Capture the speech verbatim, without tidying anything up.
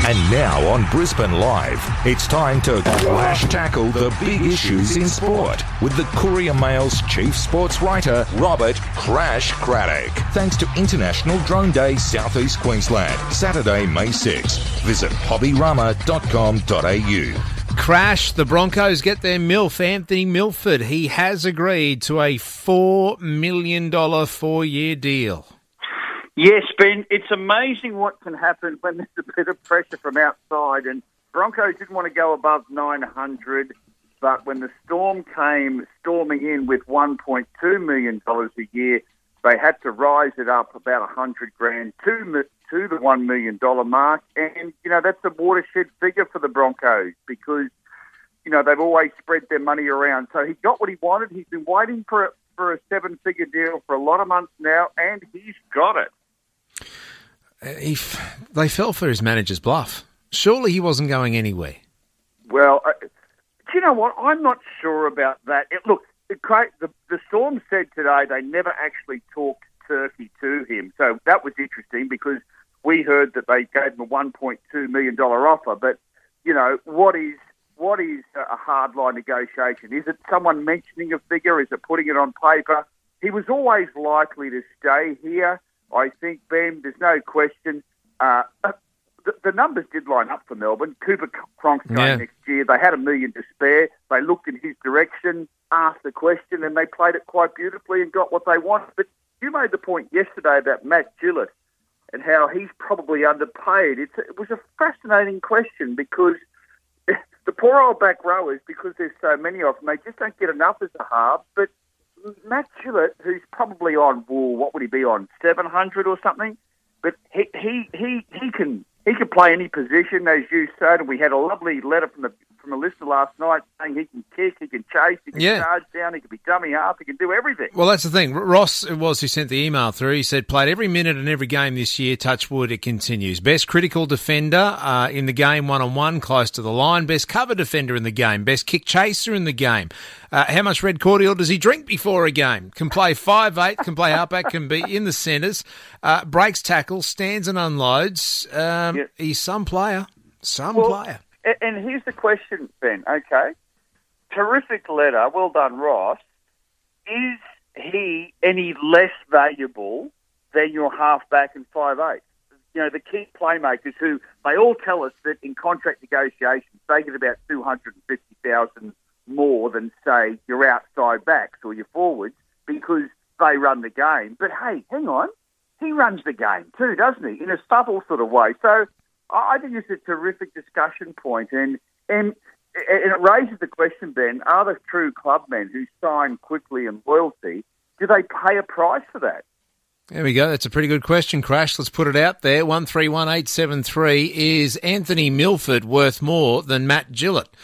And now on Brisbane Live, it's time to crash tackle the big issues in sport with the Courier Mail's chief sports writer, Robert Crash Craddock. Thanks to International Drone Day, South East Queensland, Saturday, May sixth. Visit hobbyrama dot com dot a u. Crash, the Broncos get their MILF, Anthony Milford. He has agreed to a four million dollars four-year deal. Yes, Ben, it's amazing what can happen when there's a bit of pressure from outside. And Broncos didn't want to go above nine hundred, but when the Storm came storming in with one point two million dollars a year, they had to rise it up about one hundred grand to, to the one million dollars mark. And, you know, that's a watershed figure for the Broncos because, you know, they've always spread their money around. So he got what he wanted. He's been waiting for, for a seven-figure deal for a lot of months now, and he's got it. He f- they fell for his manager's bluff. Surely he wasn't going anywhere. Well, uh, do you know what? I'm not sure about that. It, look, the, the, the Storm said today they never actually talked turkey to him. So that was interesting because we heard that they gave him a one point two million dollars offer. But, you know, what is what is a hardline negotiation? Is it someone mentioning a figure? Is it putting it on paper? He was always likely to stay here. I think, Ben, there's no question. Uh, the, the numbers did line up for Melbourne. Cooper Cronk's going yeah. next year. They had a million to spare. They looked in his direction, asked the question, and they played it quite beautifully and got what they wanted. But you made the point yesterday about Matt Gillett and how he's probably underpaid. It's, it was a fascinating question because the poor old back rowers, because there's so many of them, they just don't get enough as a half. But Matt Gillett, who's probably on, well, what would he be on, seven hundred or something? But he he he he can he can play any position, as you said. And we had a lovely letter from the from a listener last night saying he can kick, he can chase, he can yeah. charge down, he can be dummy half, he can do everything. Well, that's the thing. Ross it was who sent the email through. He said, played every minute and every game this year, touch wood, it continues. Best critical defender uh, in the game, one-on-one, close to the line. Best cover defender in the game. Best kick chaser in the game. Uh, how much red cordial does he drink before a game? Can play five eight, can play halfback, can be in the centres. Uh, breaks tackles, stands and unloads. Um, yep. He's some player. Some well, player. And here's the question, Ben, okay? Terrific letter. Well done, Ross. Is he any less valuable than your halfback and five eight? You know, the key playmakers who, they all tell us that in contract negotiations, they get about two hundred fifty thousand more than, say, your outside backs or your forwards because they run the game. But, hey, hang on. He runs the game too, doesn't he? In a subtle sort of way. So I think it's a terrific discussion point, and, and and it raises the question, Ben, are the true clubmen who sign quickly and loyalty, do they pay a price for that? There we go. That's a pretty good question, Crash. Let's put it out there. one three one eight seven three. Is Anthony Milford worth more than Matt Gillett?